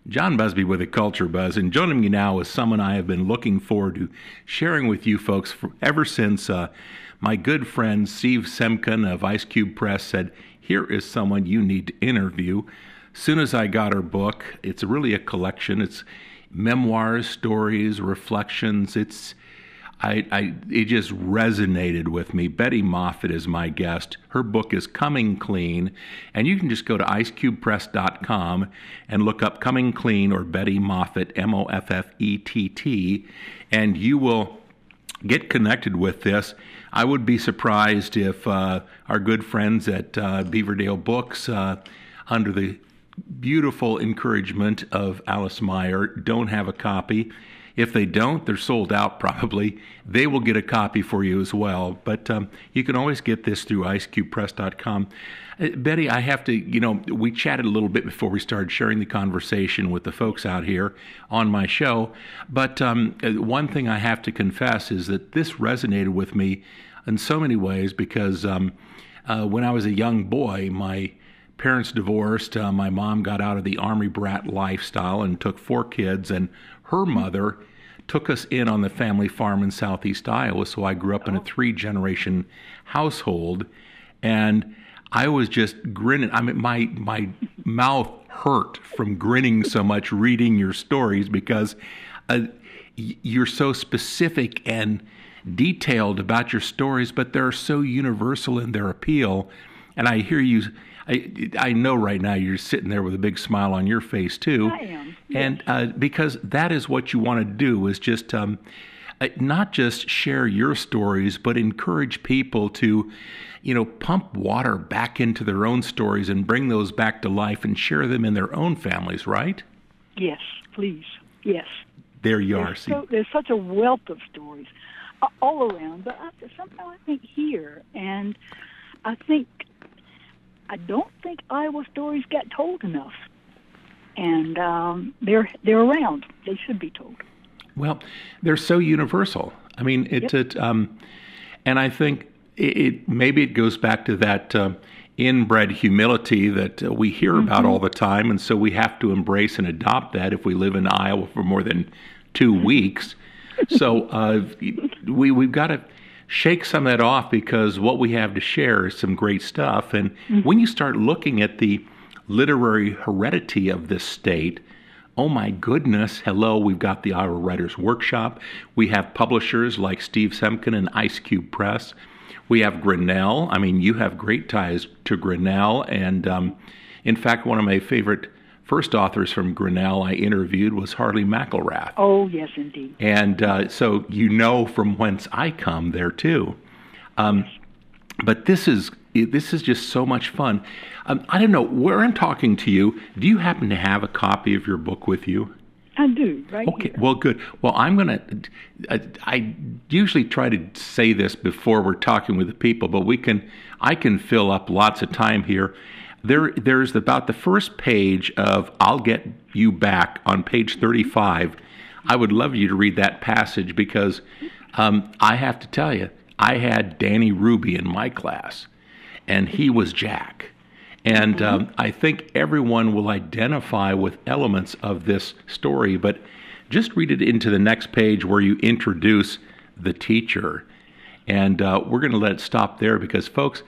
John Busby with a Culture Buzz, and joining me now is someone I have been looking forward to sharing with you folks ever since my good friend Steve Semken of Ice Cube Press said, here is someone you need to interview. Soon as I got her book, it's really a collection. It's memoirs, stories, reflections. It just resonated with me. Betty Moffitt is my guest. Her book is Coming Clean, and you can just go to icecubepress.com and look up Coming Clean or Betty Moffitt, Moffett, and you will get connected with this. I would be surprised if our good friends at Beaverdale Books, under the beautiful encouragement of Alice Meyer, don't have a copy. If they don't, they're sold out probably. They will get a copy for you as well. But you can always get this through icecubepress.com. Betty, I have to, we chatted a little bit before we started sharing the conversation with the folks out here on my show. But one thing I have to confess is that this resonated with me in so many ways because when I was a young boy, my parents divorced. My mom got out of the Army brat lifestyle and took 4 kids, and her mother took us in on the family farm in southeast Iowa, so I grew up in a 3-generation household, and I was just grinning. I mean, my mouth hurt from grinning so much reading your stories because you're so specific and detailed about your stories, but they're so universal in their appeal. And I hear you, I know right now you're sitting there with a big smile on your face too. I am. Yes. And because that is what you want to do, is just not just share your stories, but encourage people to, pump water back into their own stories and bring those back to life and share them in their own families, right? Yes, please. Yes. There you are. There's such a wealth of stories all around, but somehow I think here, and I don't think Iowa stories get told enough, and they're around. They should be told. Well, they're so universal. I mean, and I think maybe it goes back to that inbred humility that we hear about all the time, and so we have to embrace and adopt that if we live in Iowa for more than 2 weeks. So we've got to shake some of that off, because what we have to share is some great stuff. And when you start looking at the literary heredity of this state, oh my goodness, hello, we've got the Iowa Writers Workshop. We have publishers like Steve Semken and Ice Cube Press. We have Grinnell. I mean, you have great ties to Grinnell. And in fact, one of my favorite first authors from Grinnell I interviewed was Harley McElrath. Oh, yes, indeed. And so from whence I come there, too. But this is just so much fun. I don't know, where I'm talking to you, do you happen to have a copy of your book with you? I do, right Okay, here. Well, good. Well, I usually try to say this before we're talking with the people, but I can fill up lots of time here. There's about the first page of I'll Get You Back on page 35. I would love you to read that passage because I have to tell you, I had Danny Ruby in my class, and he was Jack. And I think everyone will identify with elements of this story, but just read it into the next page where you introduce the teacher. And we're going to let it stop there because, folks,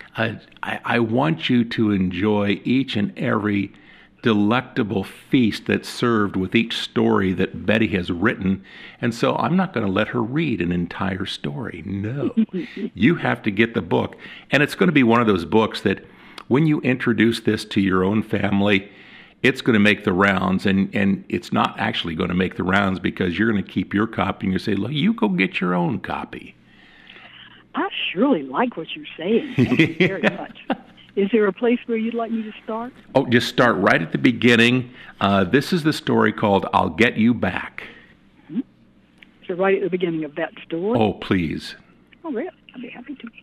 I want you to enjoy each and every delectable feast that's served with each story that Betty has written. And so I'm not going to let her read an entire story. No. You have to get the book. And it's going to be one of those books that when you introduce this to your own family, it's going to make the rounds. And it's not actually going to make the rounds because you're going to keep your copy and you say, look, you go get your own copy. I surely like what you're saying. Thank you very much. Is there a place where you'd like me to start? Oh, just start right at the beginning. This is the story called I'll Get You Back. Mm-hmm. So right at the beginning of that story? Oh, please. Oh, really? I'd be happy to.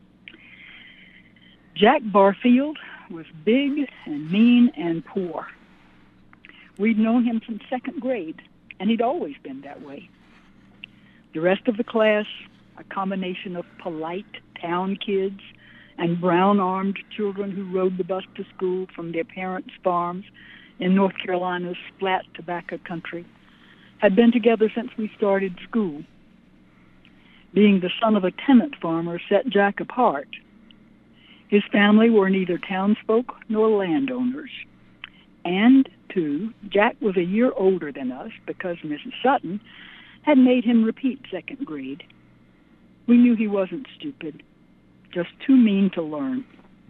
Jack Barfield was big and mean and poor. We'd known him since 2nd grade, and he'd always been that way. The rest of the class, a combination of polite town kids and brown-armed children who rode the bus to school from their parents' farms in North Carolina's flat tobacco country, had been together since we started school. Being the son of a tenant farmer set Jack apart. His family were neither townsfolk nor landowners. And, too, Jack was a year older than us because Mrs. Sutton had made him repeat second grade. We knew he wasn't stupid, just too mean to learn.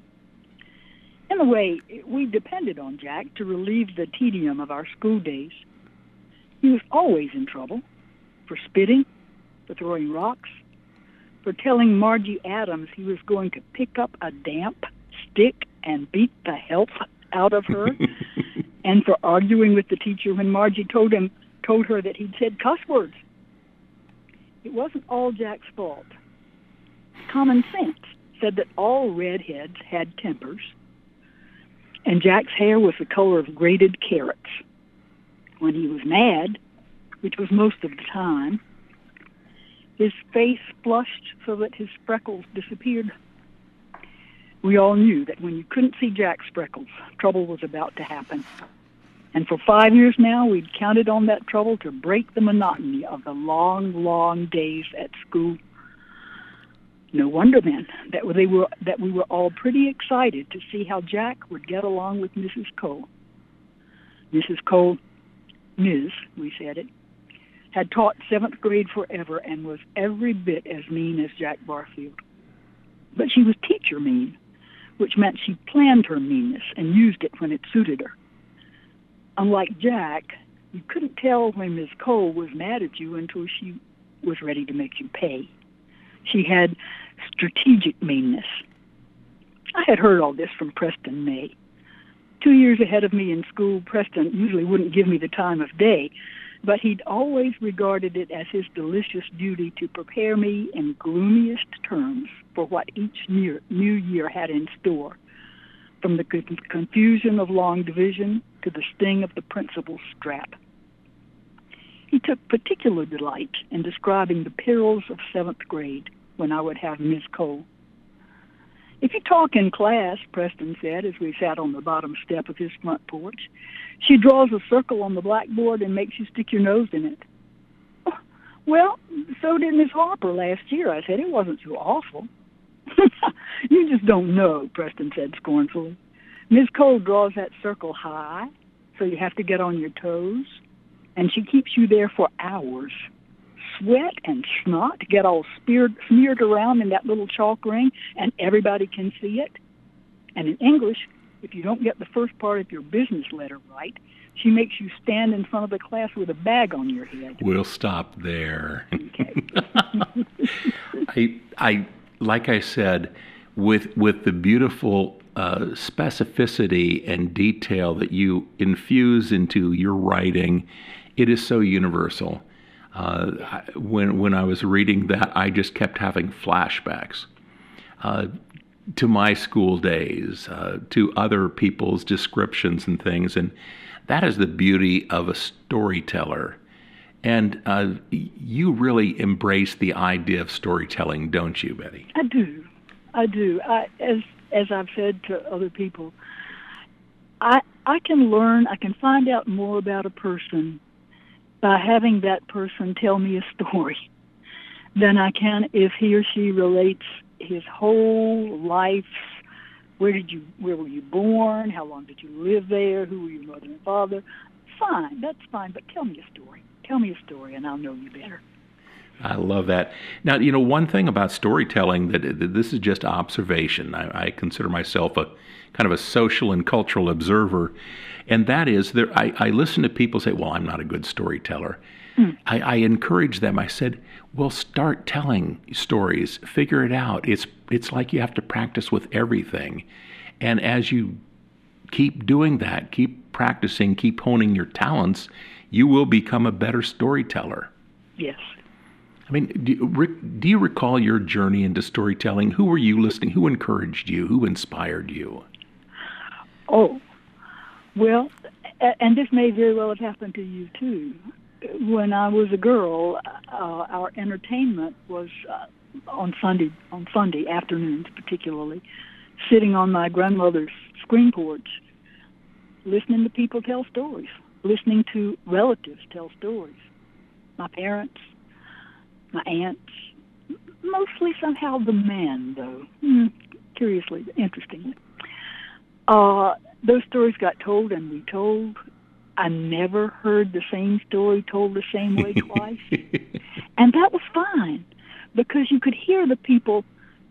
In a way, we depended on Jack to relieve the tedium of our school days. He was always in trouble, for spitting, for throwing rocks, for telling Margie Adams he was going to pick up a damp stick and beat the help out of her, and for arguing with the teacher when Margie told her that he'd said cuss words. It wasn't all Jack's fault. Common sense said that all redheads had tempers, and Jack's hair was the color of grated carrots. When he was mad, which was most of the time, his face flushed so that his freckles disappeared. We all knew that when you couldn't see Jack's freckles, trouble was about to happen. And for 5 years now, we'd counted on that trouble to break the monotony of the long, long days at school. No wonder, then, that we were all pretty excited to see how Jack would get along with Mrs. Cole. Mrs. Cole, Ms., we said it, had taught 7th grade forever and was every bit as mean as Jack Barfield. But she was teacher mean, which meant she planned her meanness and used it when it suited her. Unlike Jack, you couldn't tell when Ms. Cole was mad at you until she was ready to make you pay. She had strategic meanness. I had heard all this from Preston May. 2 years ahead of me in school, Preston usually wouldn't give me the time of day, but he'd always regarded it as his delicious duty to prepare me in gloomiest terms for what each new year had in store, from the confusion of long division to the sting of the principal's strap. He took particular delight in describing the perils of 7th grade when I would have Miss Cole. If you talk in class, Preston said as we sat on the bottom step of his front porch, she draws a circle on the blackboard and makes you stick your nose in it. Oh, well, so did Miss Harper last year. I said, it wasn't so awful. You just don't know, Preston said scornfully. Miss Cole draws that circle high, so you have to get on your toes, and she keeps you there for hours. Sweat and snot get all smeared around in that little chalk ring, and everybody can see it. And in English, if you don't get the first part of your business letter right, she makes you stand in front of the class with a bag on your head. We'll stop there. Okay. I like I said, with the beautiful specificity and detail that you infuse into your writing, it is so universal. When I was reading that, I just kept having flashbacks to my school days, to other people's descriptions and things, and that is the beauty of a storyteller. And you really embrace the idea of storytelling, don't you, Betty? I do. As I've said to other people, I can learn, I can find out more about a person by having that person tell me a story than I can if he or she relates his whole life's, where were you born, how long did you live there, who were your mother and father. Fine, that's fine, but tell me a story. Tell me a story and I'll know you better. I love that. Now, one thing about storytelling, that this is just observation. I consider myself a kind of a social and cultural observer, and that is, I listen to people say, well, I'm not a good storyteller. I encourage them. I said, well, start telling stories. Figure it out. It's like you have to practice with everything. And as you keep doing that, keep practicing, keep honing your talents, you will become a better storyteller. Yes. I mean, do you recall your journey into storytelling? Who were you listening? Who encouraged you? Who inspired you? Oh, well, and this may very well have happened to you, too. When I was a girl, our entertainment was on Sunday afternoons particularly, sitting on my grandmother's screen porch. listening to people tell stories, listening to relatives tell stories. My parents, my aunts, mostly somehow the men, though, curiously, interestingly. Those stories got told and retold. I never heard the same story told the same way twice. And that was fine, because you could hear the people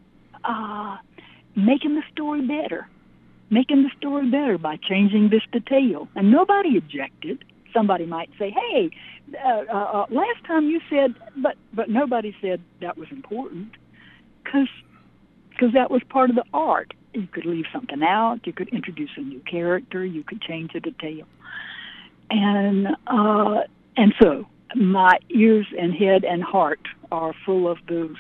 making the story better by changing this detail. And nobody objected. Somebody might say, hey, last time you said, but nobody said that was important, because that was part of the art. You could leave something out, you could introduce a new character, you could change a detail. And so my ears and head and heart are full of those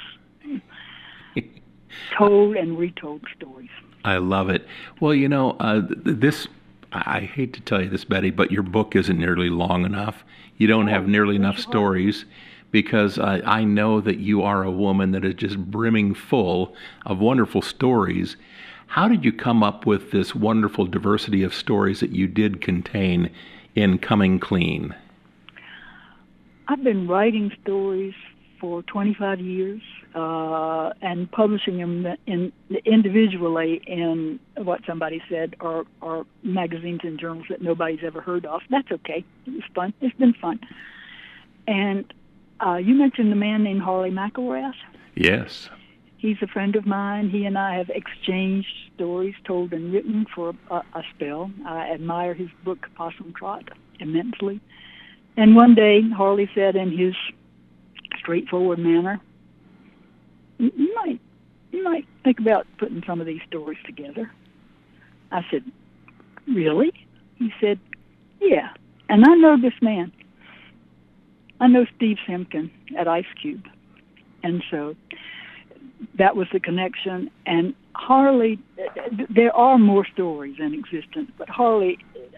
told and retold stories. I love it. Well, this, I hate to tell you this, Betty, but your book isn't nearly long enough. You don't have nearly enough stories, because I know that you are a woman that is just brimming full of wonderful stories. How did you come up with this wonderful diversity of stories that you did contain in Coming Clean? I've been writing stories for 25 years and publishing them individually in what somebody said are magazines and journals that nobody's ever heard of. That's okay. It was fun. It's been fun. And you mentioned the man named Harley McElrath. Yes. He's a friend of mine. He and I have exchanged stories told and written for a spell. I admire his book, Possum Trot, immensely. And one day, Harley said in his straightforward manner, you might think about putting some of these stories together. I said, really? He said, yeah. And I know this man. I know Steve Semken at Ice Cube. And so that was the connection. And Harley, there are more stories in existence, but Harley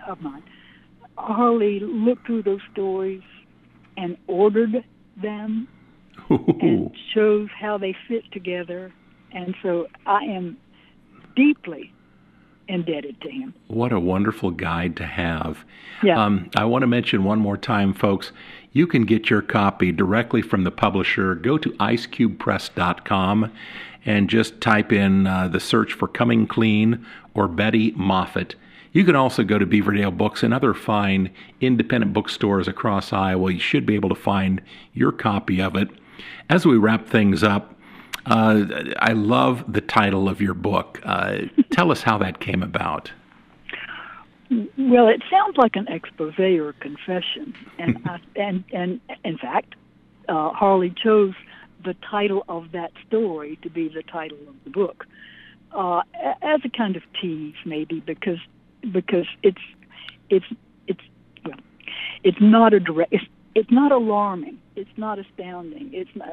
looked through those stories and ordered them and shows how they fit together. And so I am deeply indebted to him. What a wonderful guide to have. Yeah. I want to mention one more time, folks, you can get your copy directly from the publisher. Go to icecubepress.com and just type in the search for Coming Clean or Betty Moffitt. You can also go to Beaverdale Books and other fine independent bookstores across Iowa. You should be able to find your copy of it. As we wrap things up, I love the title of your book. Tell us how that came about. Well, it sounds like an expose or a confession, and in fact, Harley chose the title of that story to be the title of the book as a kind of tease, maybe because it's not a direct. It's not alarming. It's not astounding.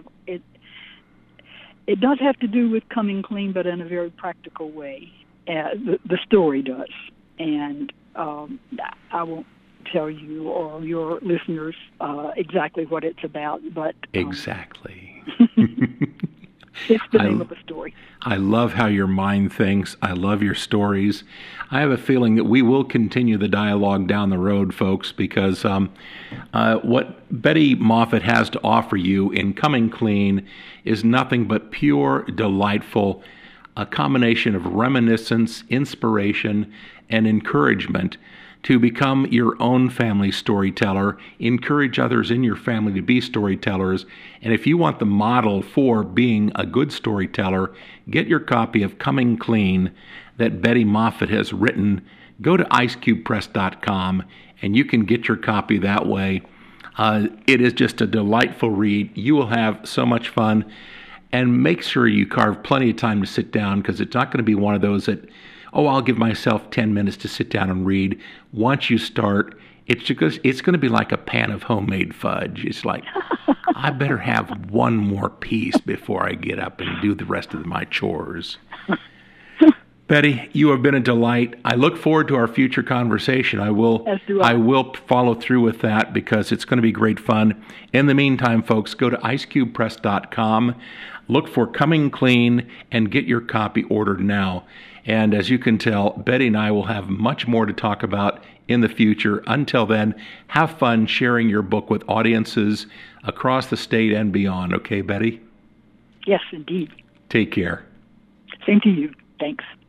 It does have to do with coming clean, but in a very practical way. The story does, and I won't tell you or your listeners exactly what it's about, but exactly. It's the name of a story. I love how your mind thinks. I love your stories. I have a feeling that we will continue the dialogue down the road, folks, because what Betty Moffitt has to offer you in Coming Clean is nothing but pure, delightful, a combination of reminiscence, inspiration, and encouragement to become your own family storyteller, encourage others in your family to be storytellers, and if you want the model for being a good storyteller, get your copy of Coming Clean that Betty Moffitt has written. Go to icecubepress.com and you can get your copy that way. It is just a delightful read. You will have so much fun, and make sure you carve plenty of time to sit down, because it's not going to be one of those that, I'll give myself 10 minutes to sit down and read. Once you start, it's going to be like a pan of homemade fudge. It's like, I better have one more piece before I get up and do the rest of my chores. Betty, you have been a delight. I look forward to our future conversation. I will follow through with that, because it's going to be great fun. In the meantime, folks, go to icecubepress.com, look for Coming Clean, and get your copy ordered now. And as you can tell, Betty and I will have much more to talk about in the future. Until then, have fun sharing your book with audiences across the state and beyond. Okay, Betty? Yes, indeed. Take care. Same to you. Thanks.